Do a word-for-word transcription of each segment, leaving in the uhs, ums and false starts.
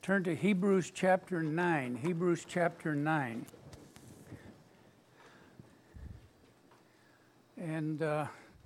Turn to Hebrews chapter nine. Hebrews chapter nine. And, uh,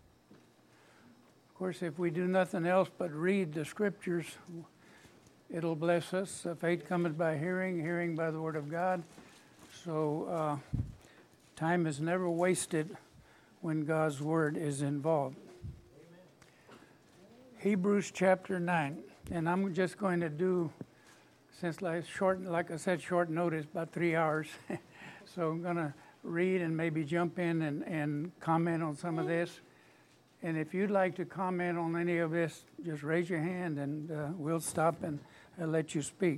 of course, if we do nothing else but read the scriptures, it'll bless us. Uh, faith cometh by hearing, hearing by the word of God. So uh, time is never wasted when God's word is involved. Amen. Hebrews chapter nine. And I'm just going to do, since like short, like I said, short notice, about three hours. So I'm going to read and maybe jump in and, and comment on some of this. And if you'd like to comment on any of this, just raise your hand and uh, we'll stop and uh, let you speak.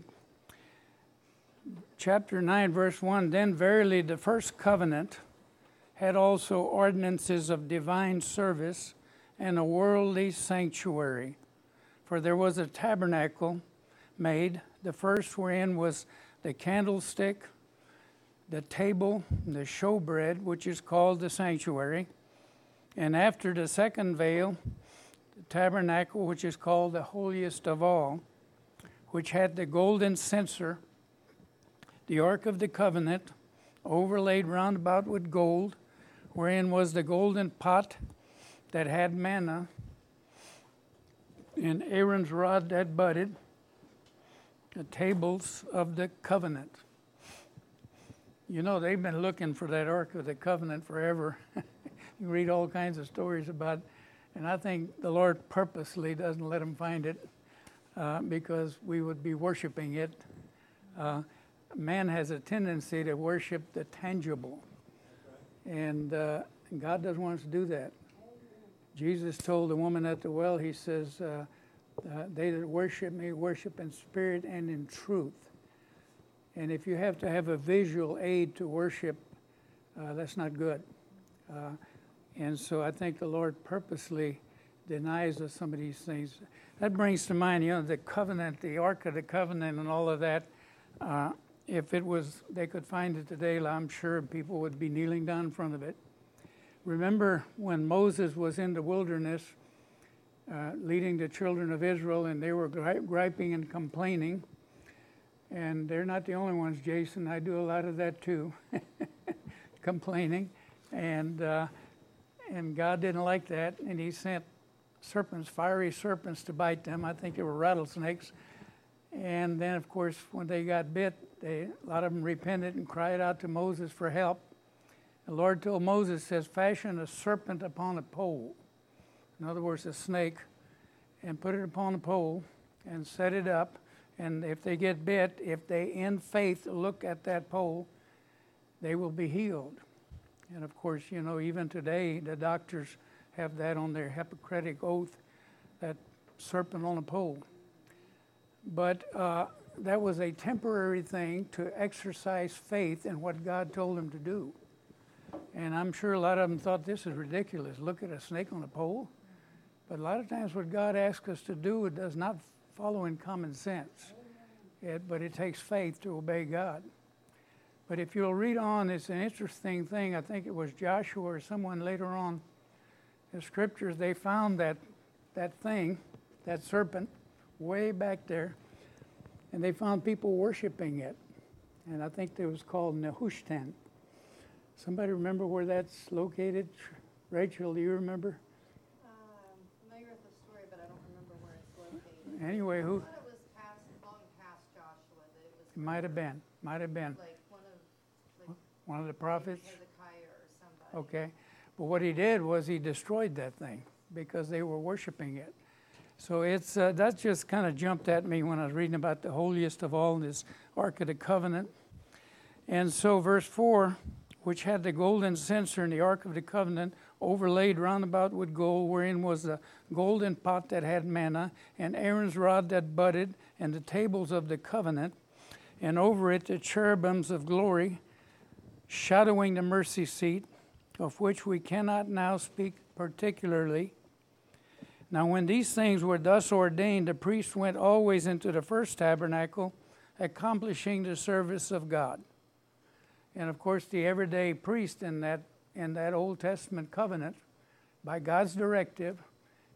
Chapter nine, verse one, Then verily the first covenant had also ordinances of divine service and a worldly sanctuary. For there was a tabernacle made, the first wherein was the candlestick, the table, the showbread, which is called the sanctuary. And after the second veil, the tabernacle, which is called the holiest of all, which had the golden censer, the ark of the covenant, overlaid round about with gold, wherein was the golden pot that had manna, and Aaron's rod that budded, the tables of the covenant. You know, they've been looking for that Ark of the Covenant forever. You read all kinds of stories about it, and I think the Lord purposely doesn't let them find it uh, because we would be worshiping it. Uh, man has a tendency to worship the tangible, and uh, God doesn't want us to do that. Jesus told the woman at the well, he says, uh, uh, they that worship me worship in spirit and in truth. And if you have to have a visual aid to worship, uh, that's not good. Uh, and so I think the Lord purposely denies us some of these things. That brings to mind, you know, the covenant, the Ark of the Covenant and all of that. Uh, if it was, they could find it today, I'm sure people would be kneeling down in front of it. Remember when Moses was in the wilderness uh, leading the children of Israel, and they were gri- griping and complaining. And they're not the only ones, Jason. I do a lot of that too, complaining. And uh, and God didn't like that, and he sent serpents, fiery serpents to bite them. I think they were rattlesnakes. And then, of course, when they got bit, they, a lot of them repented and cried out to Moses for help. The Lord told Moses, says, fashion a serpent upon a pole. In other words, a snake, and put it upon a pole and set it up. And if they get bit, if they in faith look at that pole, they will be healed. And of course, you know, even today, the doctors have that on their Hippocratic oath, that serpent on a pole. But uh, that was a temporary thing to exercise faith in what God told them to do. And I'm sure a lot of them thought this is ridiculous. Look at a snake on a pole. But a lot of times what God asks us to do, it does not follow in common sense. It, but it takes faith to obey God. But if you'll read on, it's an interesting thing. I think it was Joshua or someone later on, the scriptures, they found that that thing, that serpent, way back there, and they found people worshiping it. And I think it was called Nehushtan. Somebody remember where that's located? Rachel, do you remember? Um, familiar with the story, but I don't remember where it's located. Anyway, who? I thought it was past, long past Joshua. That it was. It might have been. Might have been. Like one of, like one of the prophets. Hezekiah or somebody. Okay, but what he did was he destroyed that thing because they were worshiping it. So it's uh, that just kind of jumped at me when I was reading about the holiest of all, this Ark of the Covenant. And so verse four, which had the golden censer and the Ark of the Covenant overlaid round about with gold, wherein was the golden pot that had manna, and Aaron's rod that budded, and the tables of the covenant, and over it the cherubims of glory, shadowing the mercy seat, of which we cannot now speak particularly. Now when these things were thus ordained, the priest went always into the first tabernacle, accomplishing the service of God. And of course, the everyday priest in that in that Old Testament covenant, by God's directive,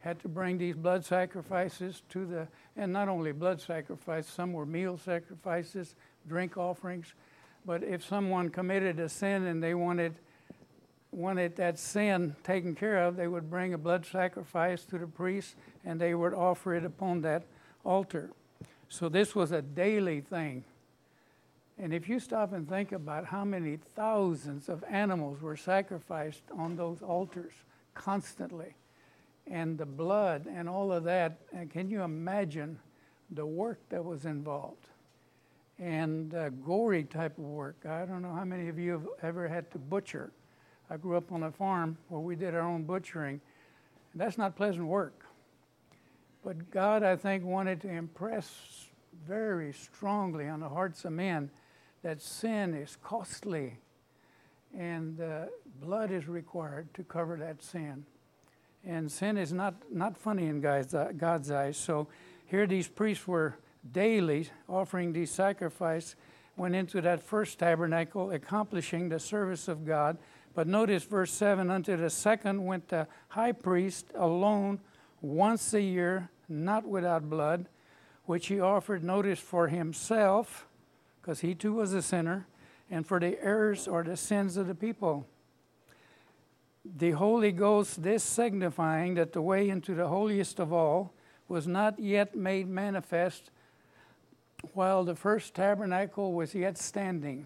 had to bring these blood sacrifices to the, and not only blood sacrifice, some were meal sacrifices, drink offerings. But if someone committed a sin and they wanted wanted that sin taken care of, they would bring a blood sacrifice to the priest and they would offer it upon that altar. So this was a daily thing. And if you stop and think about how many thousands of animals were sacrificed on those altars constantly, and the blood and all of that, and can you imagine the work that was involved? And uh, gory type of work. I don't know how many of you have ever had to butcher. I grew up on a farm where we did our own butchering. That's not pleasant work. But God, I think, wanted to impress very strongly on the hearts of men that sin is costly and uh, blood is required to cover that sin. And sin is not, not funny in God's, uh, God's eyes. So here these priests were daily offering these sacrifices, went into that first tabernacle, accomplishing the service of God. But notice verse seven, unto the second went the high priest alone once a year, not without blood, which he offered, notice, for himself, because he too was a sinner, and for the errors or the sins of the people. The Holy Ghost, this signifying that the way into the holiest of all was not yet made manifest while the first tabernacle was yet standing,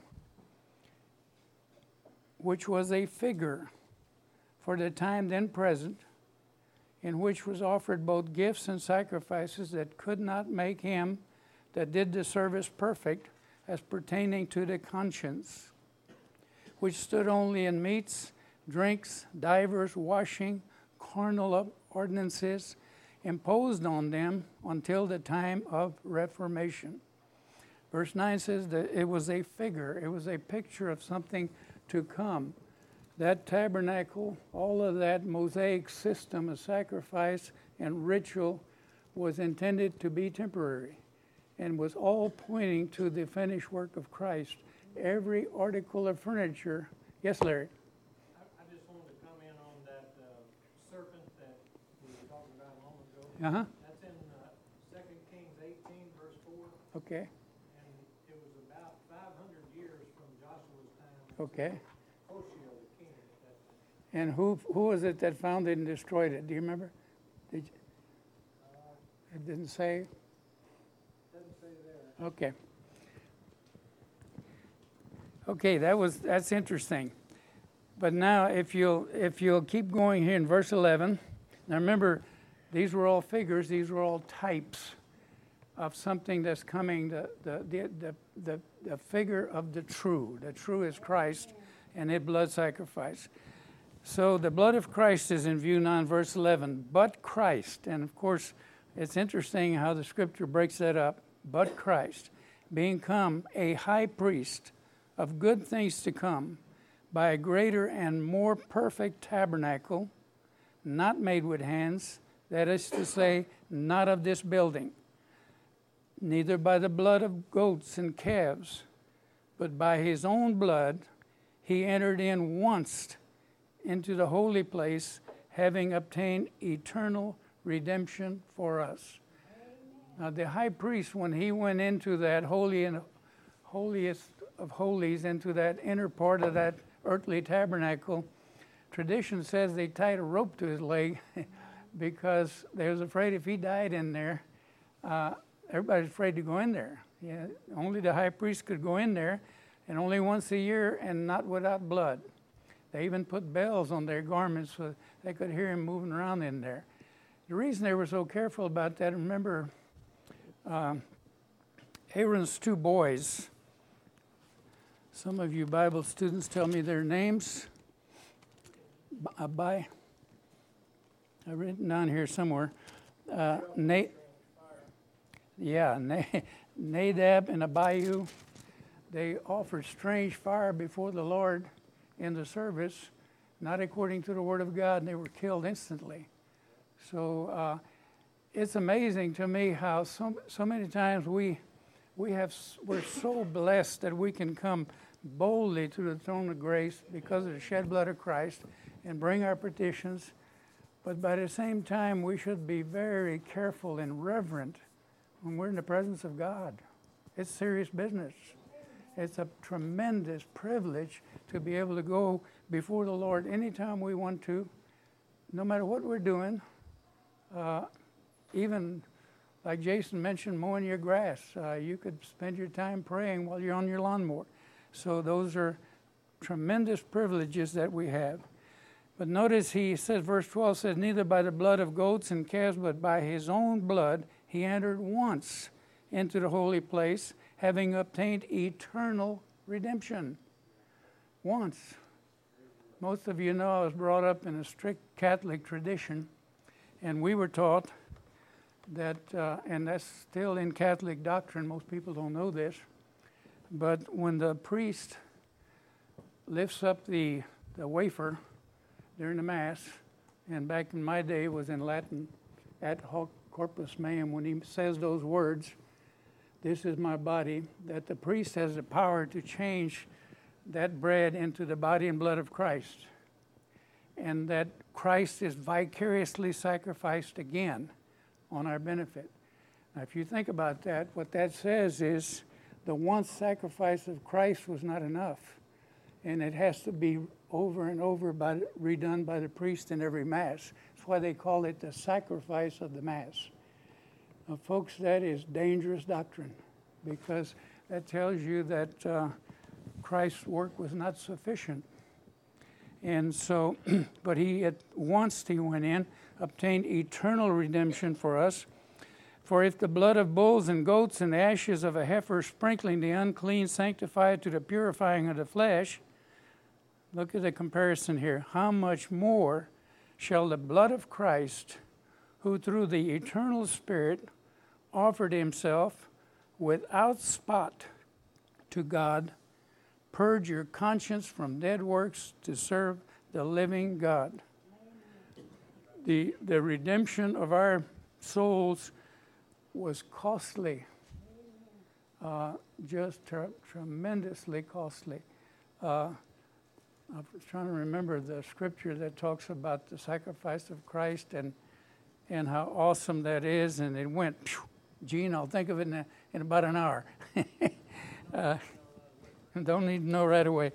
which was a figure for the time then present, in which was offered both gifts and sacrifices that could not make him that did the service perfect, as pertaining to the conscience, which stood only in meats, drinks, divers, washing, carnal ordinances, imposed on them until the time of Reformation. Verse nine says that it was a figure, it was a picture of something to come. That tabernacle, all of that Mosaic system of sacrifice and ritual was intended to be temporary and was all pointing to the finished work of Christ. Every article of furniture. Yes, Larry? I, I just wanted to comment on that uh, serpent that we were talking about a moment ago. Uh-huh. That's in uh, Second Kings eighteen, verse four. Okay. And it was about five hundred years from Joshua's time. Okay. Hoshea, the king at that time. And who who was it that found it and destroyed it? Do you remember? Did you? Uh, It didn't say? doesn't say there. Okay. Okay, that was that's interesting. But now if you'll if you'll keep going here in verse eleven, now remember these were all figures, these were all types of something that's coming, the the the the, the, the figure of the true. The true is Christ and his blood sacrifice. So the blood of Christ is in view now in verse eleven, but Christ, and of course it's interesting how the scripture breaks that up, but Christ, being come a high priest of good things to come, by a greater and more perfect tabernacle, not made with hands, that is to say, not of this building, neither by the blood of goats and calves, but by his own blood he entered in once into the holy place, having obtained eternal redemption for us. Now the high priest, when he went into that holy and holiest of holies, into that inner part of that earthly tabernacle, tradition says they tied a rope to his leg because they was afraid if he died in there, uh, everybody's afraid to go in there. Yeah, only the high priest could go in there, and only once a year, and not without blood. They even put bells on their garments so they could hear him moving around in there. The reason they were so careful about that, remember, um, Aaron's two boys, some of you Bible students tell me their names. Abai, I've written down here somewhere. Uh, Na- yeah, Na- Nadab and Abihu, they offered strange fire before the Lord in the service, not according to the word of God, and they were killed instantly. So uh, it's amazing to me how so, so many times we we have we're so blessed that we can come boldly to the throne of grace because of the shed blood of Christ and bring our petitions But by the same time, we should be very careful and reverent when we're in the presence of God. It's serious business. It's a tremendous privilege to be able to go before the Lord anytime we want to, no matter what we're doing. Uh, even like Jason mentioned, mowing your grass. Uh, you could spend your time praying while you're on your lawnmower. So those are tremendous privileges that we have. But notice he says, verse twelve says, neither by the blood of goats and calves, but by his own blood he entered once into the holy place, having obtained eternal redemption. Once. Most of you know I was brought up in a strict Catholic tradition, and we were taught that, uh, and that's still in Catholic doctrine, most people don't know this, but when the priest lifts up the, the wafer during the Mass, and back in my day it was in Latin, ad hoc corpus meum, when he says those words, this is my body, that the priest has the power to change that bread into the body and blood of Christ, and that Christ is vicariously sacrificed again on our benefit. Now, if you think about that, what that says is the once sacrifice of Christ was not enough, and it has to be over and over by, redone by the priest in every Mass. That's why they call it the sacrifice of the Mass. Now, folks, that is dangerous doctrine, because that tells you that uh, Christ's work was not sufficient. And so, but he at once he went in, obtained eternal redemption for us. For if the blood of bulls and goats and the ashes of a heifer sprinkling the unclean sanctify to the purifying of the flesh, look at the comparison here, how much more shall the blood of Christ, who through the eternal Spirit offered himself without spot to God, purge your conscience from dead works to serve the living God. The, the redemption of our souls was costly, uh, just tre- tremendously costly. Uh, I was trying to remember the scripture that talks about the sacrifice of Christ and and how awesome that is, and it went, phew, Gene, I'll think of it in, a, in about an hour. uh, don't need to know right away.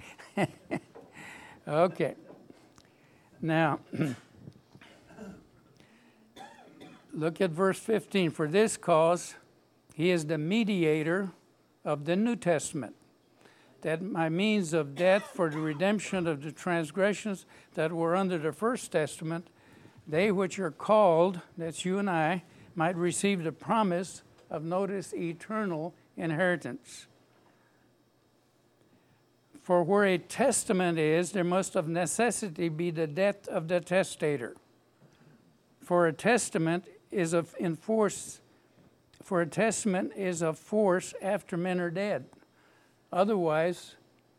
Okay. Now, look at verse fifteen. For this cause, he is the mediator of the New Testament, that by means of death for the redemption of the transgressions that were under the first testament, they which are called, that's you and I, might receive the promise of, notice, eternal inheritance. For where a testament is, there must of necessity be the death of the testator. For a testament is of in force, for a testament is of force after men are dead. Otherwise,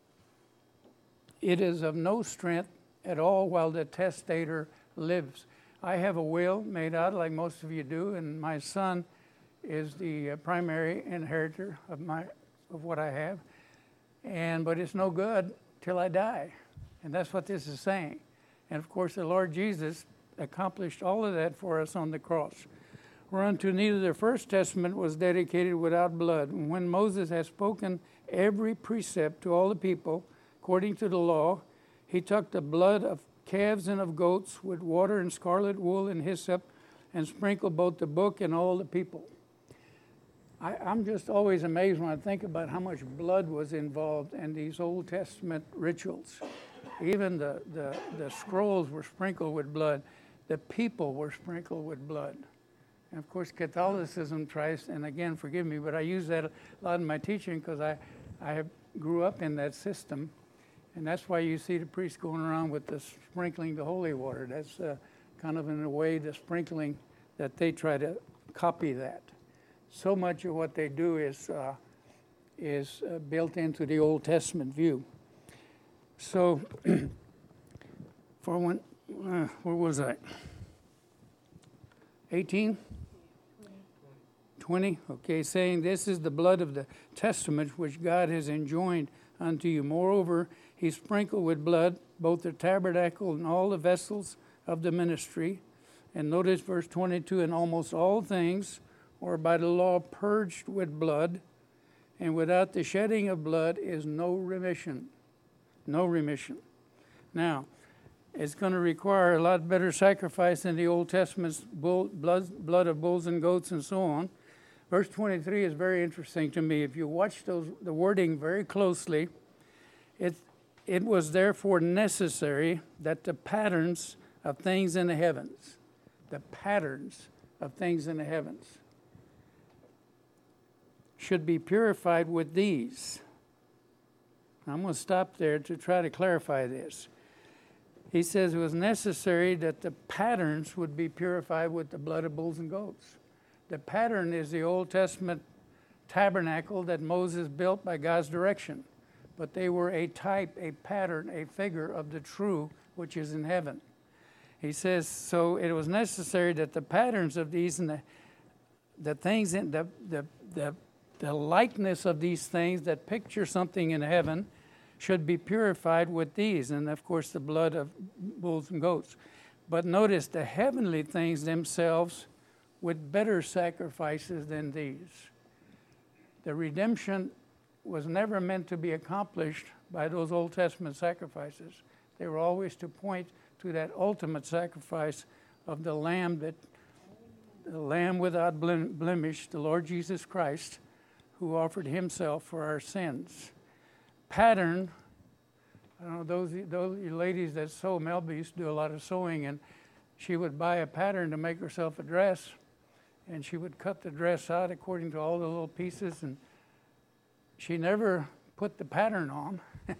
it is of no strength at all while the testator lives. I have a will made out like most of you do, and my son is the uh, primary inheritor of my of what I have. And but it's no good till I die. And that's what this is saying. And of course the Lord Jesus accomplished all of that for us on the cross. Whereunto neither the first testament was dedicated without blood. And when Moses had spoken every precept to all the people, according to the law, he took the blood of calves and of goats with water and scarlet wool and hyssop, and sprinkled both the book and all the people. I, I'm just always amazed when I think about how much blood was involved in these Old Testament rituals. Even the, the, the scrolls were sprinkled with blood. The people were sprinkled with blood. And of course, Catholicism tries, and again, forgive me, but I use that a lot in my teaching because I, I grew up in that system. And that's why you see the priests going around with the sprinkling the holy water. That's uh, kind of, in a way, the sprinkling that they try to copy that. So much of what they do is uh, is uh, built into the Old Testament view. So, for when, uh, where was I? eighteen? twenty? Okay, saying this is the blood of the testament which God has enjoined unto you. Moreover, he sprinkled with blood both the tabernacle and all the vessels of the ministry. And notice verse twenty-two, and almost all things are by the law purged with blood, and without the shedding of blood is no remission. No remission. Now, it's going to require a lot better sacrifice than the Old Testament's bull, blood, blood of bulls and goats and so on. Verse twenty-three is very interesting to me. If you watch those, the wording very closely, it, it was therefore necessary that the patterns of things in the heavens, the patterns of things in the heavens, should be purified with these. I'm going to stop there to try to clarify this. He says it was necessary that the patterns would be purified with the blood of bulls and goats. The pattern is the Old Testament tabernacle that Moses built by God's direction. But they were a type, a pattern, a figure of the true which is in heaven. He says, so it was necessary that the patterns of these and the, the things, in the, the, the, the likeness of these things that picture something in heaven should be purified with these, and of course the blood of bulls and goats. But notice the heavenly things themselves with better sacrifices than these. The redemption was never meant to be accomplished by those Old Testament sacrifices. They were always to point to that ultimate sacrifice of the Lamb, that the Lamb without blemish, the Lord Jesus Christ, who offered himself for our sins. Pattern, I don't know, those, those ladies that sew, Melba used to do a lot of sewing, and she would buy a pattern to make herself a dress, and she would cut the dress out according to all the little pieces, and she never put the pattern on.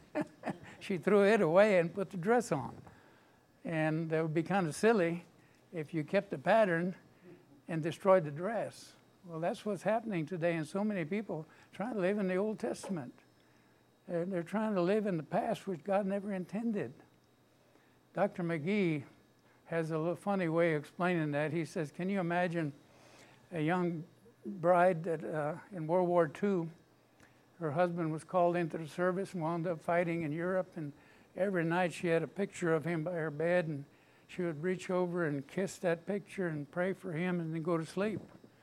She threw it away and put the dress on. And that would be kind of silly if you kept the pattern and destroyed the dress. Well, that's what's happening today, and so many people trying to live in the Old Testament. They're, they're trying to live in the past, which God never intended. Doctor McGee has a little funny way of explaining that. He says, can you imagine a young bride that uh, in World War Two, her husband was called into the service and wound up fighting in Europe, and every night she had a picture of him by her bed, and she would reach over and kiss that picture and pray for him and then go to sleep.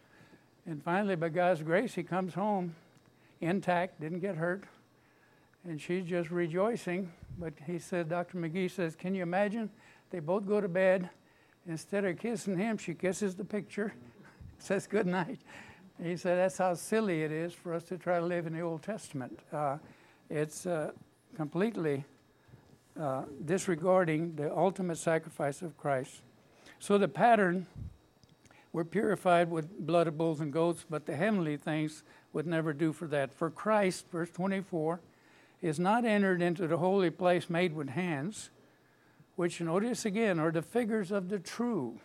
And finally, by God's grace, he comes home intact, didn't get hurt, and she's just rejoicing. But he said, Doctor McGee says, can you imagine? They both go to bed. Instead of kissing him, she kisses the picture, says good night. And he said, that's how silly it is for us to try to live in the Old Testament. Uh, it's uh, completely uh, disregarding the ultimate sacrifice of Christ. So the pattern, we're purified with blood of bulls and goats, but the heavenly things would never do for that. For Christ, verse twenty-four, is not entered into the holy place made with hands, which, notice again, are the figures of the true,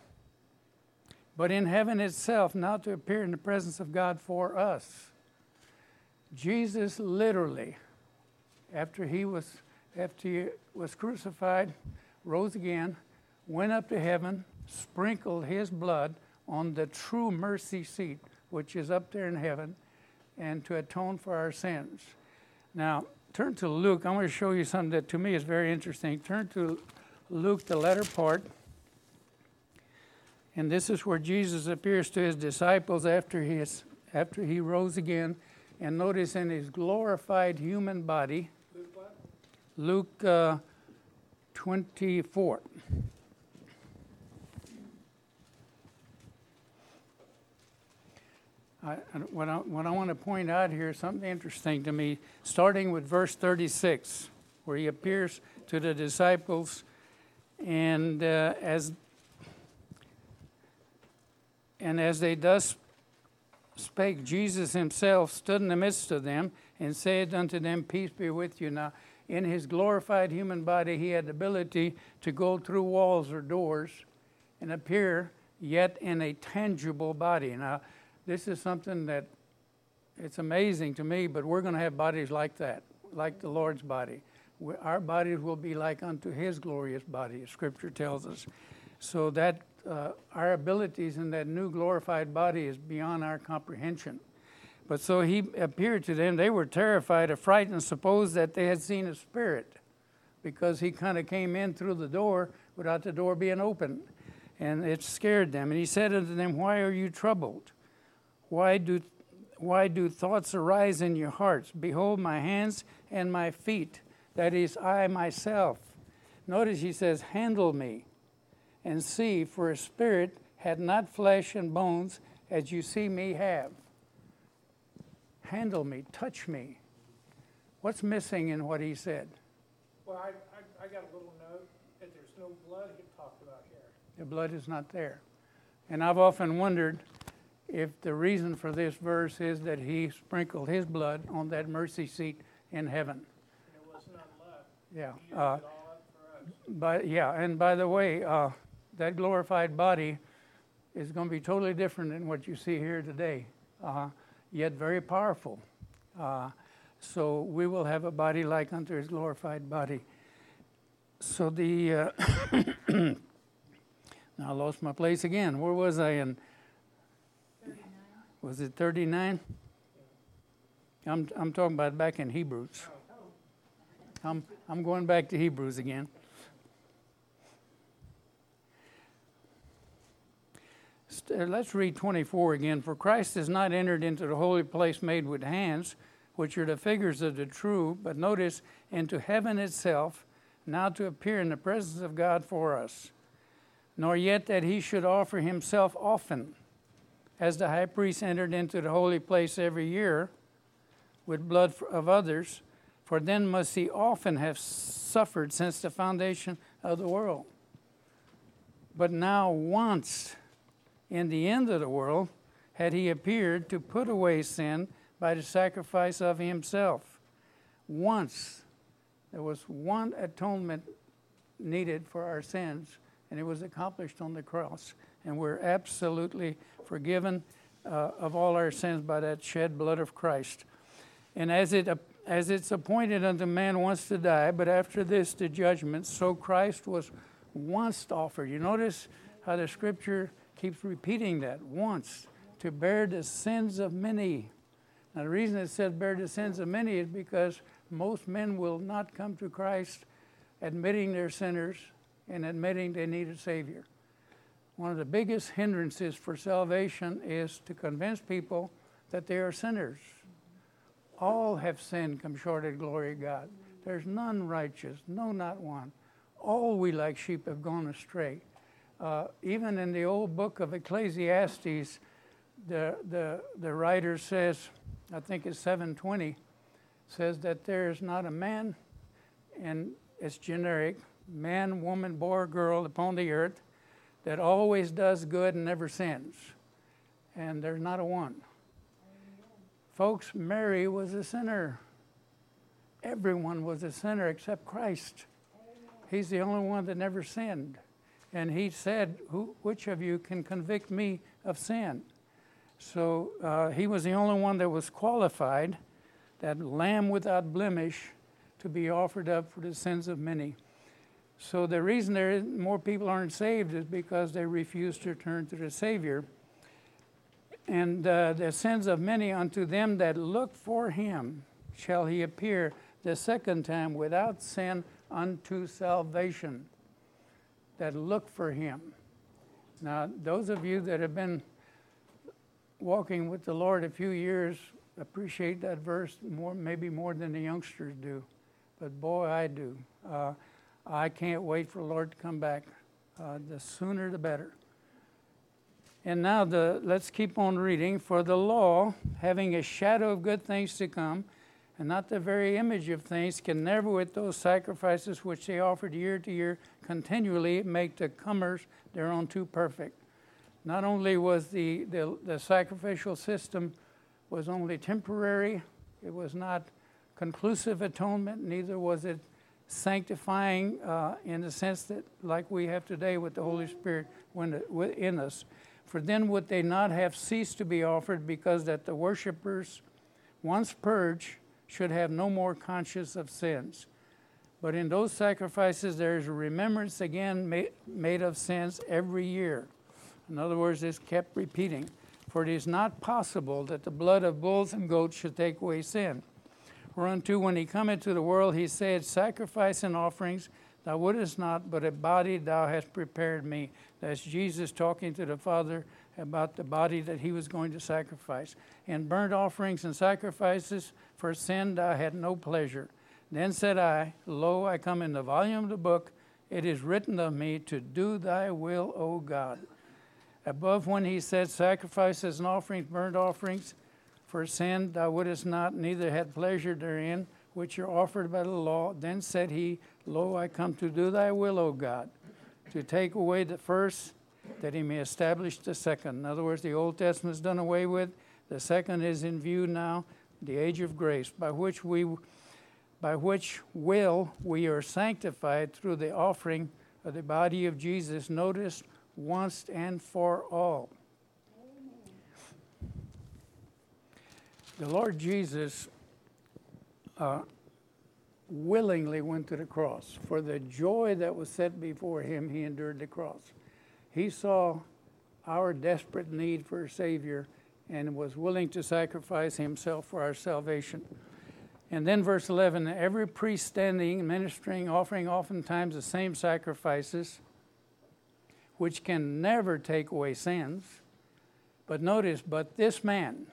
but in heaven itself, now to appear in the presence of God for us. Jesus literally, after he was, after he was crucified, rose again, went up to heaven, sprinkled his blood on the true mercy seat, which is up there in heaven, and to atone for our sins. Now, turn to Luke. I want to show you something that to me is very interesting. Turn to Luke, the latter part. And this is where Jesus appears to his disciples after he, is, after he rose again. And notice in his glorified human body, Luke, what? Luke uh, twenty-four. I, what, I, what I want to point out here is something interesting to me, starting with verse thirty-six, where he appears to the disciples, and uh, as and as they thus spake, Jesus himself stood in the midst of them and said unto them, peace be with you. Now, in his glorified human body, he had the ability to go through walls or doors and appear yet in a tangible body. Now, this is something that it's amazing to me, but we're going to have bodies like that, like the Lord's body. We, our bodies will be like unto his glorious body, as Scripture tells us. So that uh, our abilities in that new glorified body is beyond our comprehension. But so he appeared to them. They were terrified, affrighted, and supposed that they had seen a spirit, because he kind of came in through the door without the door being open. and it scared them. And he said unto them, why are you troubled? Why do, why do thoughts arise in your hearts? Behold my hands and my feet, that is, I myself. Notice he says, handle me, and see, for a spirit had not flesh and bones, as you see me have. Handle me, touch me. What's missing in what he said? Well, I, I, I got a little note that there's no blood he talked about here. The blood is not there. And I've often wondered if the reason for this verse is that he sprinkled his blood on that mercy seat in heaven. And there was none left. Yeah. He used Uh, it all up for us. but yeah, and by the way, uh, that glorified body is going to be totally different than what you see here today, uh, yet very powerful. Uh, so we will have a body like unto his glorified body. So the, uh, now I lost my place again. Where was I in? Thirty-nine. Was it thirty-nine? I'm, I'm talking about back in Hebrews. I'm, I'm going back to Hebrews again. St- Let's read twenty-four again. For Christ has not entered into the holy place made with hands, which are the figures of the true, but notice, into heaven itself, now to appear in the presence of God for us. Nor yet that he should offer himself often, as the high priest entered into the holy place every year with blood of others, for then must he often have suffered since the foundation of the world. But now once, in the end of the world, had he appeared to put away sin by the sacrifice of himself. Once, there was one atonement needed for our sins, and it was accomplished on the cross. And we're absolutely forgiven uh, of all our sins by that shed blood of Christ. And as it as it's appointed unto man once to die, but after this the judgment, so Christ was once offered. You notice how the scripture keeps repeating that, once, to bear the sins of many. Now the reason it says bear the sins of many is because most men will not come to Christ admitting they're sinners and admitting they need a Savior. One of the biggest hindrances for salvation is to convince people that they are sinners. All have sinned, come short of the glory of God. There's none righteous, no, not one. All we like sheep have gone astray. Uh, even in the old book of Ecclesiastes, the, the, the writer says, I think it's seven twenty, says that there is not a man, and it's generic, man, woman, boy, or girl upon the earth that always does good and never sins. And there's not a one. Folks, Mary was a sinner. Everyone was a sinner except Christ. He's the only one that never sinned. And he said, Who, which of you can convict me of sin? So uh, he was the only one that was qualified, that lamb without blemish, to be offered up for the sins of many. So the reason there is, more people aren't saved is because they refuse to turn to the Savior. And uh, the sins of many unto them that look for him shall he appear the second time without sin unto salvation. That look for him. Now, those of you that have been walking with the Lord a few years appreciate that verse more, maybe more than the youngsters do. But boy, I do. Uh, I can't wait for the Lord to come back. Uh, the sooner the better. And now the let's keep on reading. For the law, having a shadow of good things to come, and not the very image of things, can never with those sacrifices which they offered year to year continually make the comers thereunto perfect. Not only was the, the, the sacrificial system was only temporary, it was not conclusive atonement, neither was it sanctifying uh, in the sense that like we have today with the Holy Spirit within us. For then would they not have ceased to be offered, because that the worshipers, once purged, should have no more conscience of sins. But in those sacrifices there is a remembrance again ma- made of sins every year. In other words, it's kept repeating. For it is not possible that the blood of bulls and goats should take away sin. Whereunto when he cometh to the world, he said, sacrifice and offerings thou wouldest not, but a body thou hast prepared me. That's Jesus talking to the Father about the body that he was going to sacrifice. In burnt offerings and sacrifices for sin thou had no pleasure. Then said I, Lo, I come in the volume of the book. It is written of me to do thy will, O God. Above when he said sacrifices and offerings, burnt offerings for sin thou wouldest not, neither had pleasure therein, which are offered by the law. Then said he, Lo, I come to do thy will, O God, to take away the first, that he may establish the second. In other words, the Old Testament is done away with. The second is in view now, the age of grace, by which we, by which will we are sanctified through the offering of the body of Jesus. Notice, once and for all. The Lord Jesus uh, willingly went to the cross. For the joy that was set before him, he endured the cross. He saw our desperate need for a Savior and was willing to sacrifice himself for our salvation. And then verse eleven, every priest standing, ministering, offering oftentimes the same sacrifices, which can never take away sins. But notice, but this man,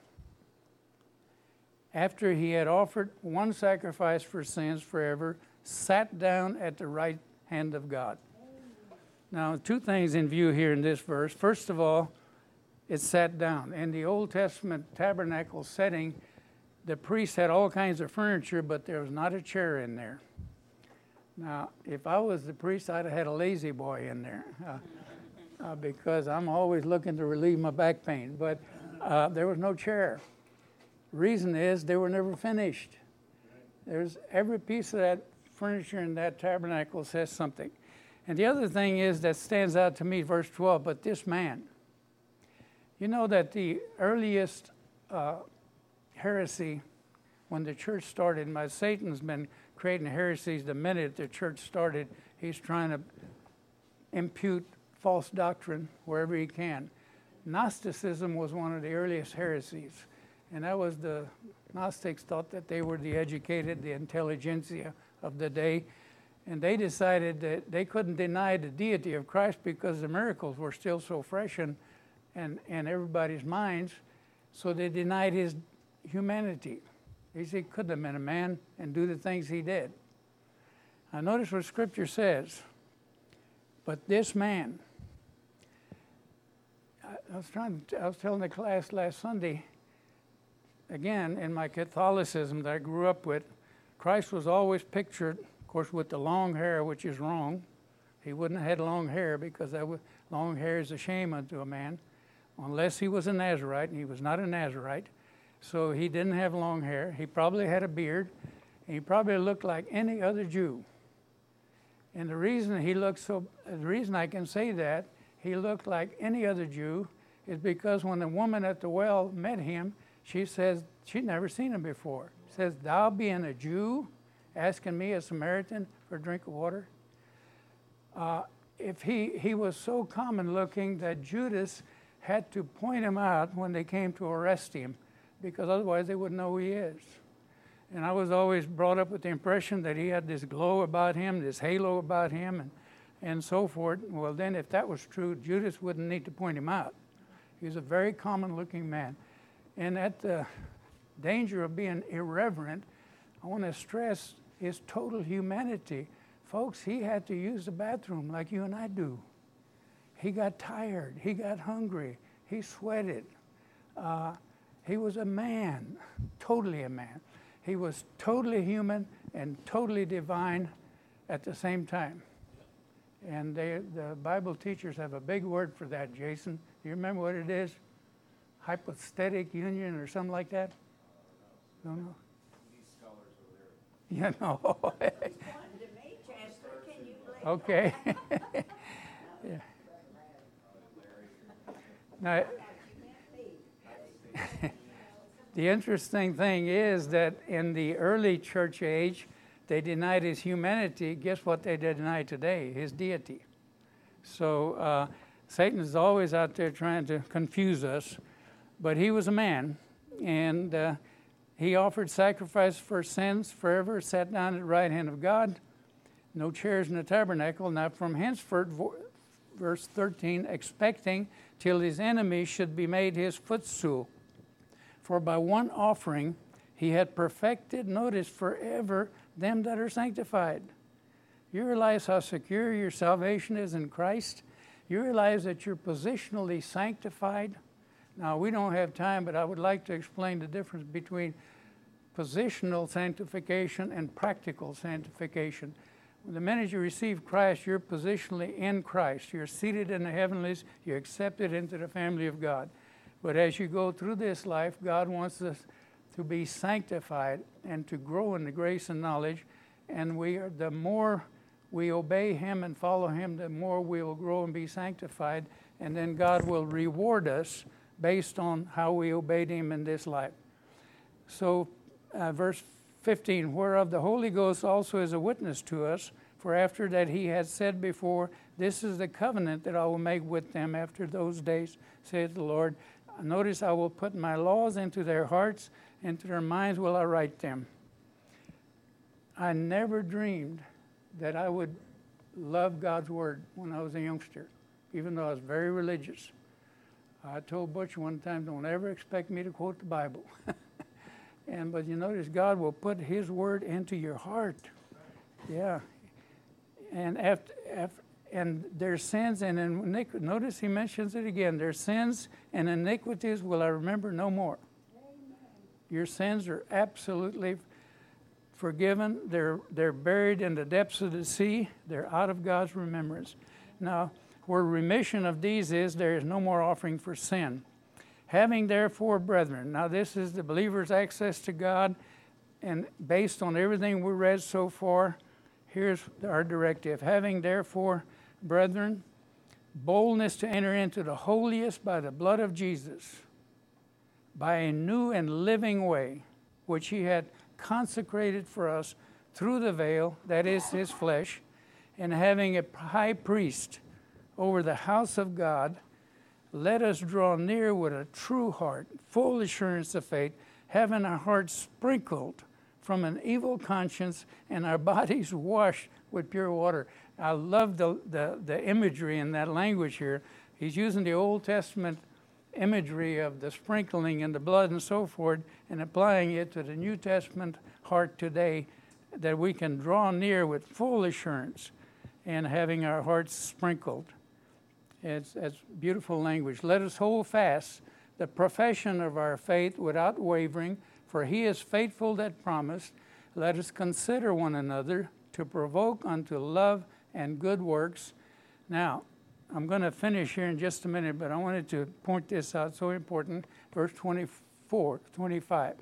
after he had offered one sacrifice for sins forever, sat down at the right hand of God. Now, two things in view here in this verse. First of all, it sat down. In the Old Testament tabernacle setting, the priest had all kinds of furniture, but there was not a chair in there. Now, if I was the priest, I'd have had a lazy boy in there uh, uh, because I'm always looking to relieve my back pain. But uh, there was no chair. Reason is they were never finished. There's every piece of that furniture in that tabernacle says something. And the other thing is that stands out to me, verse twelve, but this man. You know that the earliest uh, heresy, when the church started, my Satan's been creating heresies the minute the church started. He's trying to impute false doctrine wherever he can. Gnosticism was one of the earliest heresies. And that was the Gnostics thought that they were the educated, the intelligentsia of the day. And they decided that they couldn't deny the deity of Christ because the miracles were still so fresh in, in, in everybody's minds. So they denied his humanity. They said he couldn't have been a man and do the things he did. Now notice what Scripture says. But this man, I, I was trying to, I was telling the class last Sunday, again, in my Catholicism that I grew up with, Christ was always pictured, of course, with the long hair, which is wrong. He wouldn't have had long hair because that was, long hair is a shame unto a man, unless he was a Nazarite, and he was not a Nazarite. So he didn't have long hair. He probably had a beard, and he probably looked like any other Jew. And the reason he looked so, the reason I can say that he looked like any other Jew is because when the woman at the well met him, she says she'd never seen him before. Says, thou being a Jew, asking me, a Samaritan, for a drink of water? Uh, if he, he was so common looking that Judas had to point him out when they came to arrest him, because otherwise they wouldn't know who he is. And I was always brought up with the impression that he had this glow about him, this halo about him, and, and so forth. Well, then if that was true, Judas wouldn't need to point him out. He was a very common looking man. And at the danger of being irreverent, I want to stress his total humanity. Folks, he had to use the bathroom like you and I do. He got tired. He got hungry. He sweated. Uh, he was a man, totally a man. He was totally human and totally divine at the same time. And they, the Bible teachers have a big word for that, Jason. Do you remember what it is? Hypostatic union or something like that? No, no. These scholars over You there. know. To me, Chester, can you believe? Okay. Yeah. Now, the interesting thing is that in the early church age, they denied his humanity. Guess what they deny today? His deity. So uh, Satan is always out there trying to confuse us. But he was a man, and uh, he offered sacrifice for sins forever, sat down at the right hand of God. no chairs in the tabernacle. Now from henceforth, vo- verse thirteen, expecting till his enemy should be made his footstool. For by one offering he had perfected, notice, forever them that are sanctified. You realize how secure your salvation is in Christ? You realize that you're positionally sanctified? Now, we don't have time, but I would like to explain the difference between positional sanctification and practical sanctification. The minute you receive Christ, you're positionally in Christ. You're seated in the heavenlies. You're accepted into the family of God. But as you go through this life, God wants us to be sanctified and to grow in the grace and knowledge. And we are, the more we obey Him and follow Him, the more we will grow and be sanctified. And then God will reward us based on how we obeyed Him in this life. So, uh, verse fifteen, whereof the Holy Ghost also is a witness to us, for after that He had said before, this is the covenant that I will make with them after those days, saith the Lord. Notice, I will put my laws into their hearts, and to their minds will I write them. I never dreamed that I would love God's Word when I was a youngster, even though I was very religious. I told Butch one time, don't ever expect me to quote the Bible. And but you notice God will put His Word into your heart. Yeah. And after, after and their sins and iniquities, notice He mentions it again, their sins and iniquities will I remember no more. Amen. Your sins are absolutely forgiven. They're they're buried in the depths of the sea. They're out of God's remembrance. Now, where remission of these is, there is no more offering for sin. Having therefore, brethren, now this is the believer's access to God, and based on everything we read so far, here's our directive. Having therefore, brethren, boldness to enter into the holiest by the blood of Jesus, by a new and living way, which He had consecrated for us through the veil, that is His flesh, and having a high priest over the house of God, let us draw near with a true heart, full assurance of faith, having our hearts sprinkled from an evil conscience and our bodies washed with pure water. I love the, the, the imagery in that language here. He's using the Old Testament imagery of the sprinkling and the blood and so forth and applying it to the New Testament heart today, that we can draw near with full assurance and having our hearts sprinkled. It's, it's beautiful language. Let us hold fast the profession of our faith without wavering, for He is faithful that promised. Let us consider one another to provoke unto love and good works. Now, I'm going to finish here in just a minute, but I wanted to point this out, so important. Verse twenty-four, twenty-five.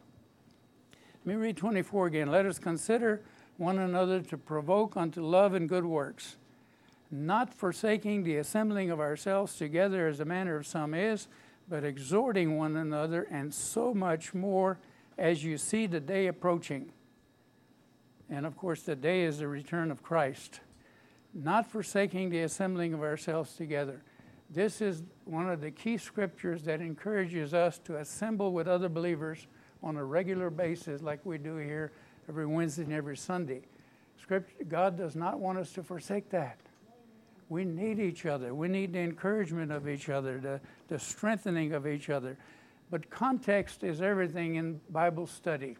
Let me read twenty-four again. Let us consider one another to provoke unto love and good works, not forsaking the assembling of ourselves together as the manner of some is, but exhorting one another, and so much more as you see the day approaching. And of course, the day is the return of Christ. Not forsaking the assembling of ourselves together. This is one of the key scriptures that encourages us to assemble with other believers on a regular basis, like we do here every Wednesday and every Sunday. Scripture, God does not want us to forsake that. We need each other. We need the encouragement of each other, the, the strengthening of each other. But context is everything in Bible study.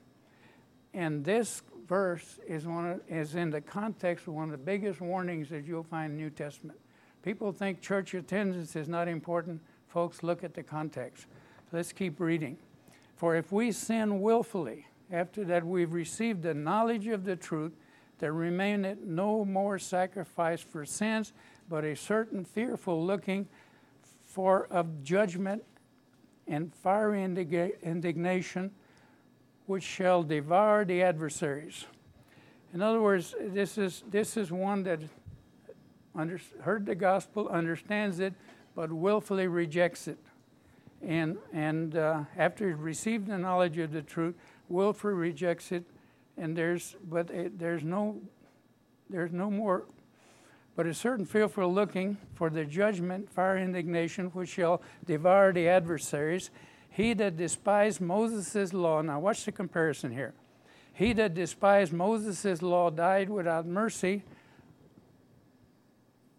And this verse is one of, is in the context of one of the biggest warnings that you'll find in the New Testament. People think church attendance is not important. Folks, look at the context. Let's keep reading. For if we sin willfully, after that we've received the knowledge of the truth, there remaineth no more sacrifice for sins, but a certain fearful looking for of judgment and fiery indignation, which shall devour the adversaries. In other words, this is this is one that under, heard the gospel, understands it, but willfully rejects it. And and uh, after he received the knowledge of the truth, willfully rejects it. And there's but it, there's no there's no more. But a certain fearful looking for the judgment, fiery indignation, which shall devour the adversaries. He that despised Moses' law, now watch the comparison here. He that despised Moses' law died without mercy,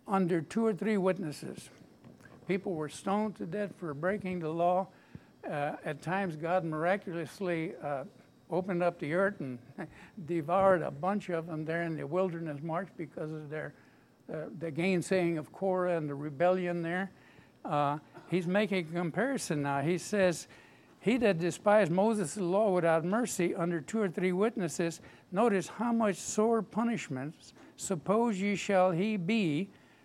under two or three witnesses. People were stoned to death for breaking the law. Uh, at times, God miraculously uh, opened up the earth and devoured a bunch of them there in the wilderness march because of their uh, the gainsaying of Korah and the rebellion there. Uh, he's making a comparison now. He says, he that despised Moses' law without mercy under two or three witnesses, notice how much sore punishments, suppose ye shall he be,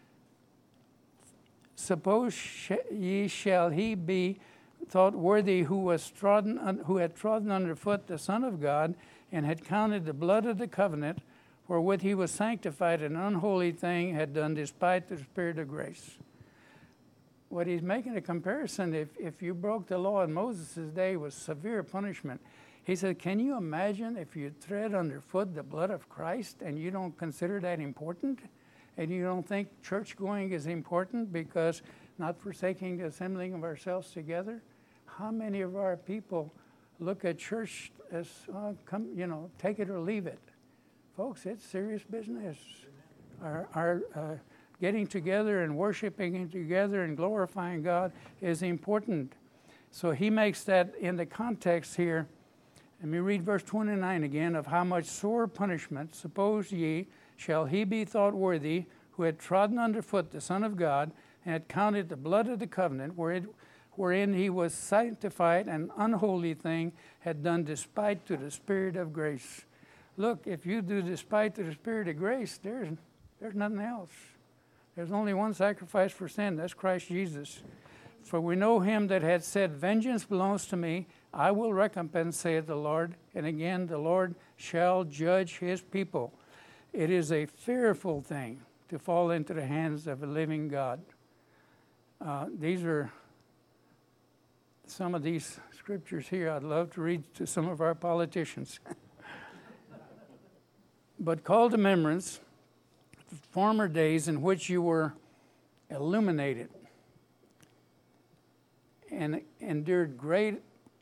suppose sh- ye shall he be thought worthy who was trodden, un- who had trodden underfoot the Son of God, and had counted the blood of the covenant, wherewith he was sanctified, an unholy thing had done despite the Spirit of grace. What he's making a comparison, if, if you broke the law in Moses' day, was severe punishment. He said, can you imagine if you tread underfoot the blood of Christ and you don't consider that important? And you don't think church going is important because not forsaking the assembling of ourselves together? How many of our people look at church as, uh, come, you know, take it or leave it? Folks, it's serious business. Our, our uh, getting together and worshiping together and glorifying God is important. So he makes that in the context here. Let me read verse twenty-nine again. Of how much sore punishment, suppose ye, shall he be thought worthy, who had trodden underfoot the Son of God, and had counted the blood of the covenant, wherein, wherein he was sanctified, an unholy thing had done despite to the Spirit of grace. Look, if you do despite to the Spirit of grace, there's, there's nothing else. There's only one sacrifice for sin. That's Christ Jesus. For we know him that had said, vengeance belongs to me. I will recompense, saith the Lord. And again, the Lord shall judge his people. It is a fearful thing to fall into the hands of a living God. Uh, these are some of these scriptures here I'd love to read to some of our politicians. But call to remembrance former days in which you were illuminated and endured great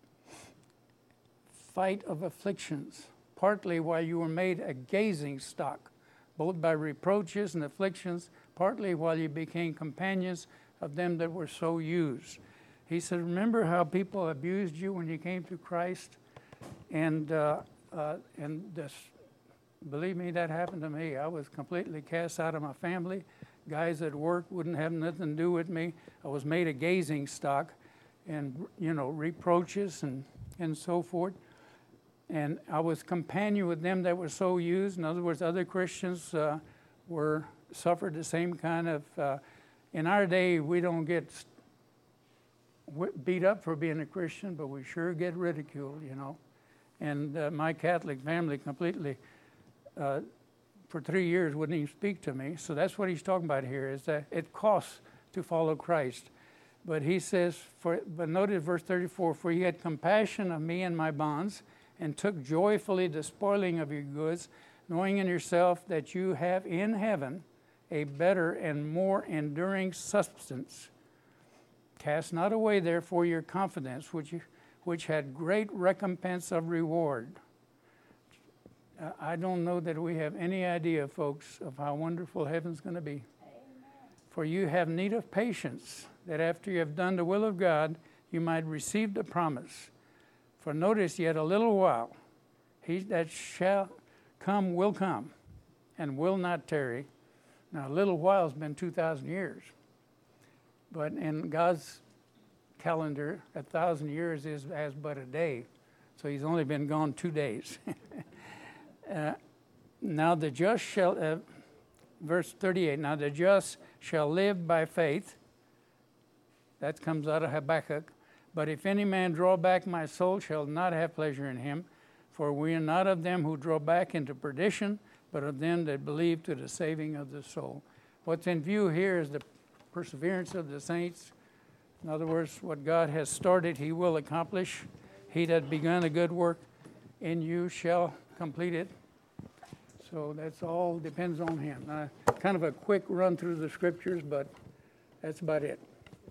fight of afflictions, partly while you were made a gazing stock, both by reproaches and afflictions, partly while you became companions of them that were so used. He said, remember how people abused you when you came to Christ? And uh, uh, and this, believe me, that happened to me. I was completely cast out of my family. Guys at work wouldn't have nothing to do with me. I was made a gazing stock, and, you know, reproaches and, and so forth. And I was companion with them that were so used. In other words, other Christians uh, were suffered the same kind of. Uh, in our day, we don't get beat up for being a Christian, but we sure get ridiculed, you know. And uh, my Catholic family completely, uh, for three years, wouldn't even speak to me. So that's what he's talking about here, is that it costs to follow Christ. But he says, for, but notice verse thirty-four, for he had compassion of me and my bonds, and took joyfully the spoiling of your goods, knowing in yourself that you have in heaven a better and more enduring substance. Cast not away therefore your confidence, which, which had great recompense of reward. Uh, I don't know that we have any idea, folks, of how wonderful heaven's going to be. Amen. For you have need of patience, that after you have done the will of God, you might receive the promise. For notice, yet a little while, he that shall come will come, and will not tarry. Now, a little while has been two thousand years. But in God's calendar, a thousand years is as but a day. So he's only been gone two days. uh, now the just shall, uh, verse thirty-eight, now the just shall live by faith. That comes out of Habakkuk. But if any man draw back, my soul shall not have pleasure in him. For we are not of them who draw back into perdition, but of them that believe to the saving of the soul. What's in view here is the perseverance of the saints. In other words, what God has started, he will accomplish. He that begun a good work in you shall complete it. So that's all depends on him. Uh, kind of a quick run through the scriptures, but that's about it.